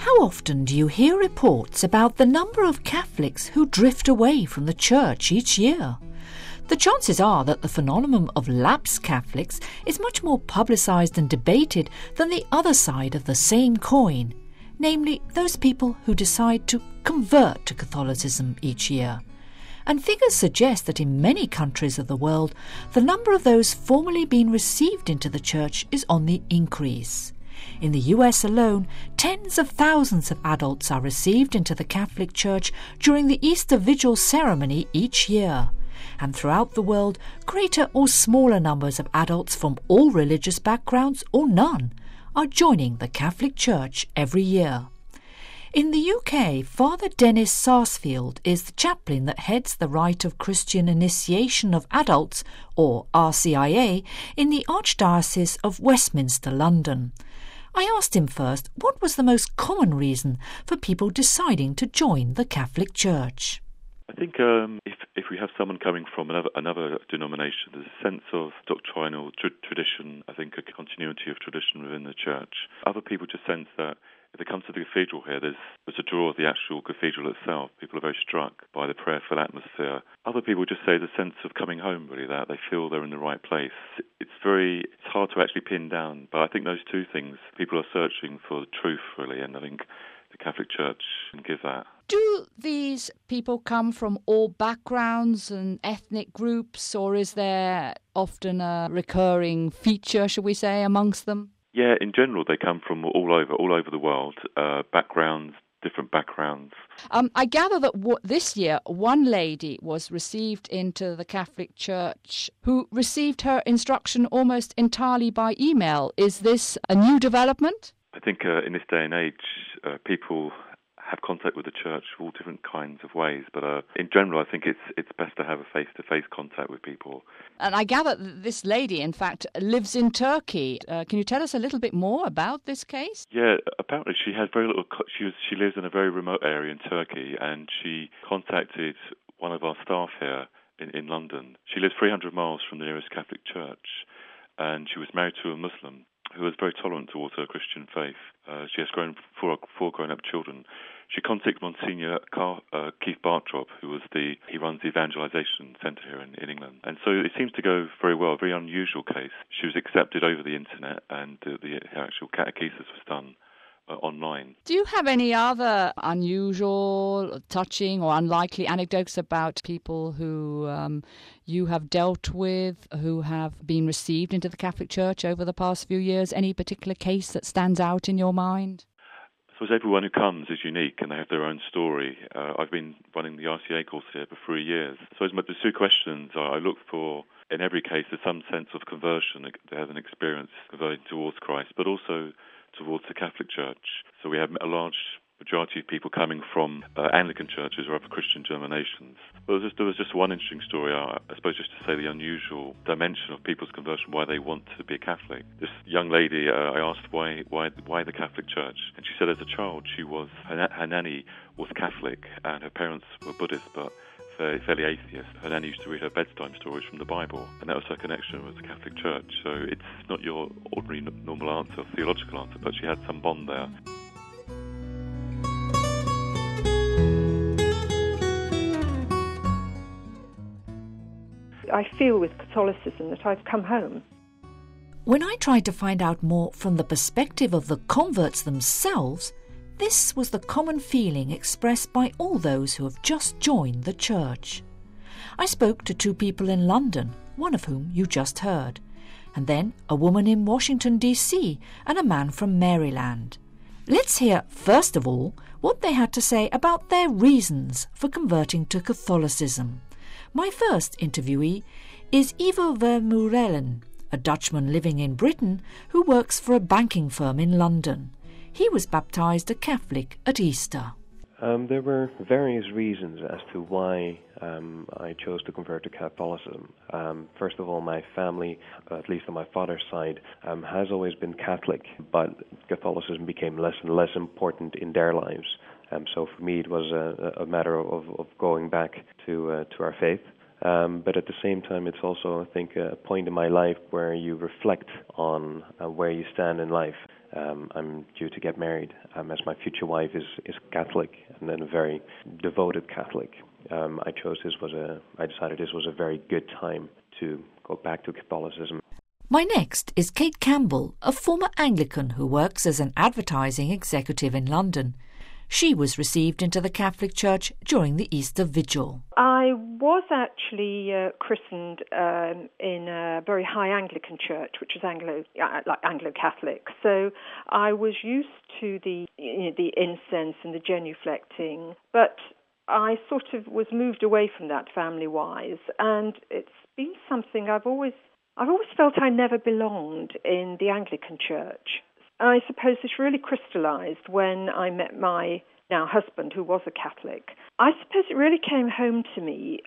How often do you hear reports about the number of Catholics who drift away from the Church each year? The chances are that the phenomenon of lapsed Catholics is much more publicised and debated than the other side of the same coin, namely those people who decide to convert to Catholicism each year. And figures suggest that in many countries of the world, the number of those formerly being received into the Church is on the increase. In the US alone, tens of thousands of adults are received into the Catholic Church during the Easter Vigil ceremony each year. And throughout the world, greater or smaller numbers of adults from all religious backgrounds or none are joining the Catholic Church every year. In the UK, Father Dennis Sarsfield is the chaplain that heads the Rite of Christian Initiation of Adults, or RCIA, in the Archdiocese of Westminster, London. I asked him first what was the most common reason for people deciding to join the Catholic Church. I think if we have someone coming from another denomination, there's a sense of doctrinal tradition, I think a continuity of tradition within the Church. Other people just sense that if they come to the cathedral here, there's a draw of the actual cathedral itself. People are very struck by the prayerful atmosphere. Other people just say the sense of coming home, really, that they feel they're in the right place. It's hard to actually pin down, but I think those two things, people are searching for the truth, really, and I think the Catholic Church can give that. Do these people come from all backgrounds and ethnic groups, or is there often a recurring feature, shall we say, amongst them? Yeah, in general, they come from all over the world, different backgrounds. I gather that this year, one lady was received into the Catholic Church who received her instruction almost entirely by email. Is this a new development? I think in this day and age, people have contact with the Church all different kinds of ways, but in general, I think it's best to have a face-to-face contact with people. And I gather that this lady, in fact, lives in Turkey. Can you tell us a little bit more about this case? Yeah, apparently she has very little. She lives in a very remote area in Turkey, and she contacted one of our staff here in London. She lives 300 miles from the nearest Catholic church, and she was married to a Muslim who was very tolerant towards her Christian faith. She has four grown-up children. She contacted Monsignor Keith Bartrop, who runs the evangelization centre here in England. And so it seems to go very well, a very unusual case. She was accepted over the internet, and the actual catechesis was done online. Do you have any other unusual, touching or unlikely anecdotes about people who you have dealt with, who have been received into the Catholic Church over the past few years? Any particular case that stands out in your mind? I suppose everyone who comes is unique and they have their own story. I've been running the RCA course here for 3 years. So the two questions I look for in every case is some sense of conversion. They have an experience converting towards Christ, but also towards the Catholic Church. So we have a large majority of people coming from Anglican churches or other Christian denominations. But there was just one interesting story, I suppose, just to say the unusual dimension of people's conversion, why they want to be a Catholic. This young lady, I asked why the Catholic Church, and she said as a child her nanny was Catholic and her parents were Buddhist, but fairly atheist. Her nanny used to read her bedtime stories from the Bible, and that was her connection with the Catholic Church. So it's not your ordinary normal answer, theological answer, but she had some bond there. I feel with Catholicism that I've come home. When I tried to find out more from the perspective of the converts themselves, this was the common feeling expressed by all those who have just joined the Church. I spoke to two people in London, one of whom you just heard, and then a woman in Washington, D.C., and a man from Maryland. Let's hear, first of all, what they had to say about their reasons for converting to Catholicism. My first interviewee is Ivo Vermeulen, a Dutchman living in Britain who works for a banking firm in London. He was baptized a Catholic at Easter. There were various reasons as to why I chose to convert to Catholicism. First of all, my family, at least on my father's side, has always been Catholic, but Catholicism became less and less important in their lives. So for me, it was a matter of going back to our faith. But at the same time, it's also, I think, a point in my life where you reflect on where you stand in life. I'm due to get married, as my future wife is Catholic and then a very devoted Catholic. I decided this was a very good time to go back to Catholicism. My next is Kate Campbell, a former Anglican who works as an advertising executive in London. She was received into the Catholic Church during the Easter Vigil. I was actually christened in a very high Anglican church, which is Anglo-Catholic. So I was used to the incense and the genuflecting, but I sort of was moved away from that family-wise, and it's been something I've always felt I never belonged in the Anglican church. I suppose this really crystallised when I met my now husband, who was a Catholic. I suppose it really came home to me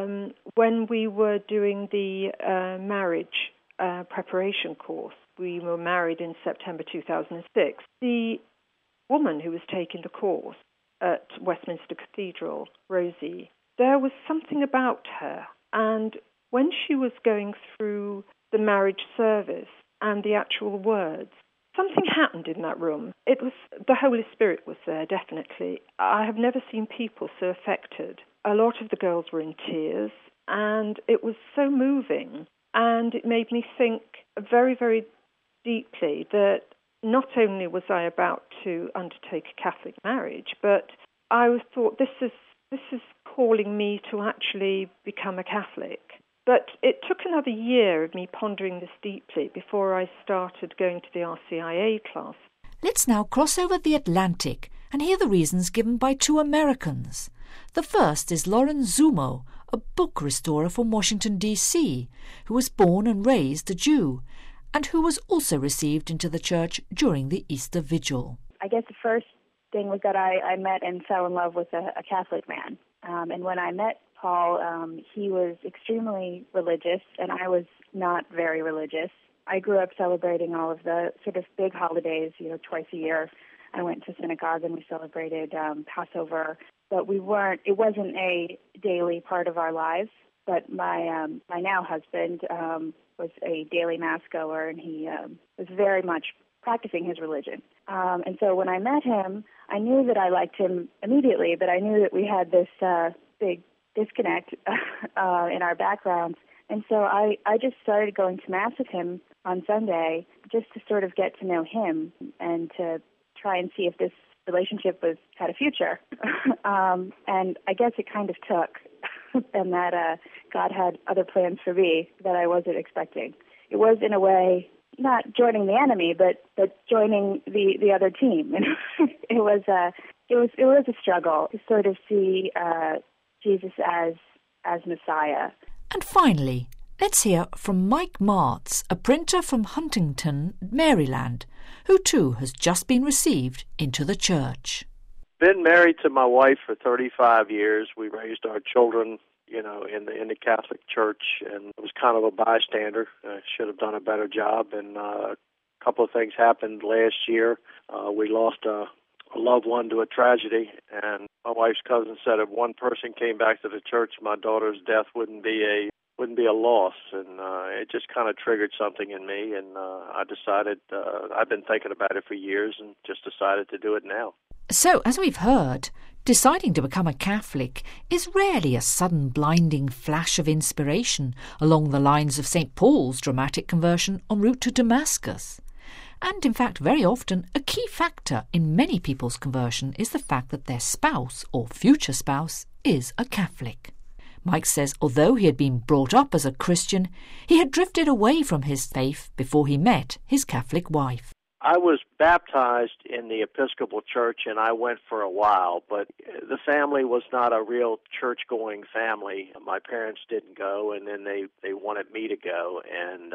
when we were doing the marriage preparation course. We were married in September 2006. The woman who was taking the course at Westminster Cathedral, Rosie, there was something about her. And when she was going through the marriage service and the actual words, something happened in that room. It was the Holy Spirit was there, definitely. I have never seen people so affected. A lot of the girls were in tears, and it was so moving. And it made me think very, very deeply that not only was I about to undertake a Catholic marriage, but I thought this is calling me to actually become a Catholic. But it took another year of me pondering this deeply before I started going to the RCIA class. Let's now cross over the Atlantic and hear the reasons given by two Americans. The first is Lauren Zumo, a book restorer from Washington, D.C., who was born and raised a Jew, and who was also received into the church during the Easter Vigil. I guess the first thing was that I met and fell in love with a Catholic man. And when I met Paul, he was extremely religious, and I was not very religious. I grew up celebrating all of the sort of big holidays, twice a year. I went to synagogue and we celebrated Passover, but it wasn't a daily part of our lives. But my now husband was a daily mass goer, and he was very much practicing his religion. And so when I met him, I knew that I liked him immediately, but I knew that we had this big disconnect in our backgrounds. And so I just started going to Mass with him on Sunday just to sort of get to know him and to try and see if this relationship had a future. And I guess it kind of took, and that God had other plans for me that I wasn't expecting. It was, in a way, not joining the enemy, but joining the other team. And it was a struggle to sort of see Jesus as Messiah. And finally, let's hear from Mike Martz, a printer from Huntington, Maryland, who too has just been received into the church. Been married to my wife for 35 years. We raised our children, in the Catholic Church, and I was kind of a bystander. I should have done a better job, and a couple of things happened last year. We lost a loved one to a tragedy, and my wife's cousin said if one person came back to the church, my daughter's death wouldn't be a loss, and it just kind of triggered something in me, and I decided, I've been thinking about it for years and just decided to do it now. So, as we've heard, deciding to become a Catholic is rarely a sudden blinding flash of inspiration along the lines of St. Paul's dramatic conversion en route to Damascus. And in fact, very often, a key factor in many people's conversion is the fact that their spouse or future spouse is a Catholic. Mike says although he had been brought up as a Christian, he had drifted away from his faith before he met his Catholic wife. I was baptized in the Episcopal Church, and I went for a while, but the family was not a real church-going family. My parents didn't go, and then they wanted me to go, and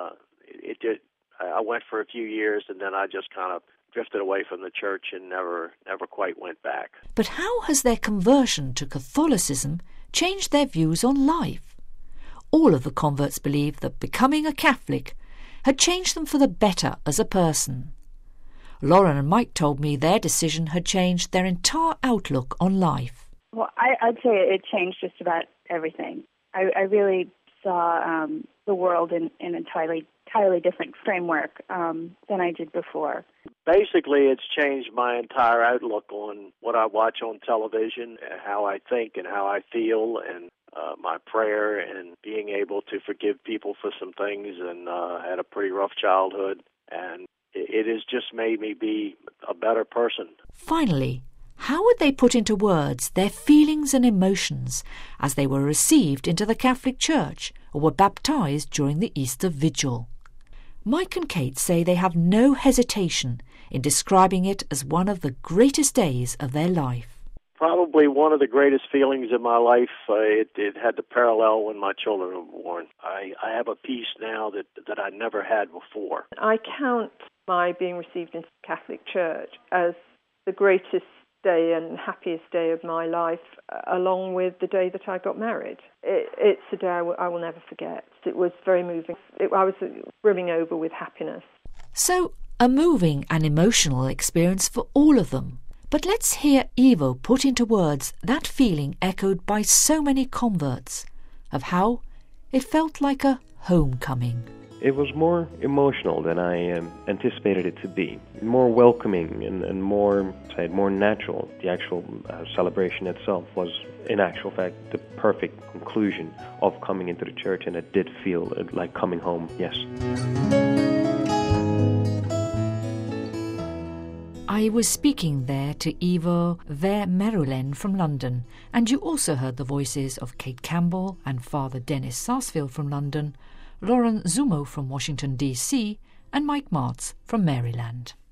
it did. I went for a few years, and then I just kind of drifted away from the church and never quite went back. But how has their conversion to Catholicism changed their views on life? All of the converts believe that becoming a Catholic had changed them for the better as a person. Lauren and Mike told me their decision had changed their entire outlook on life. Well, I'd say it changed just about everything. I really saw the world in an entirely entirely different framework than I did before. Basically, it's changed my entire outlook on what I watch on television, how I think and how I feel, and my prayer, and being able to forgive people for some things. And I had a pretty rough childhood, and it has just made me be a better person. Finally, how would they put into words their feelings and emotions as they were received into the Catholic Church or were baptised during the Easter Vigil? Mike and Kate say they have no hesitation in describing it as one of the greatest days of their life. Probably one of the greatest feelings in my life. It had to parallel when my children were born. I have a peace now that I never had before. I count my being received into the Catholic Church as the greatest day and happiest day of my life, along with the day that I got married. It's a day I will never forget. It was very moving. I was brimming over with happiness. So, a moving and emotional experience for all of them. But let's hear Ivo put into words that feeling echoed by so many converts, of how it felt like a homecoming. It was more emotional than I anticipated it to be. More welcoming and more natural. The actual celebration itself was, in actual fact, the perfect conclusion of coming into the church, and it did feel like coming home, yes. I was speaking there to Ivo Vermeulen from London, and you also heard the voices of Kate Campbell and Father Dennis Sarsfield from London, Lauren Zumo from Washington, D.C., and Mike Martz from Maryland.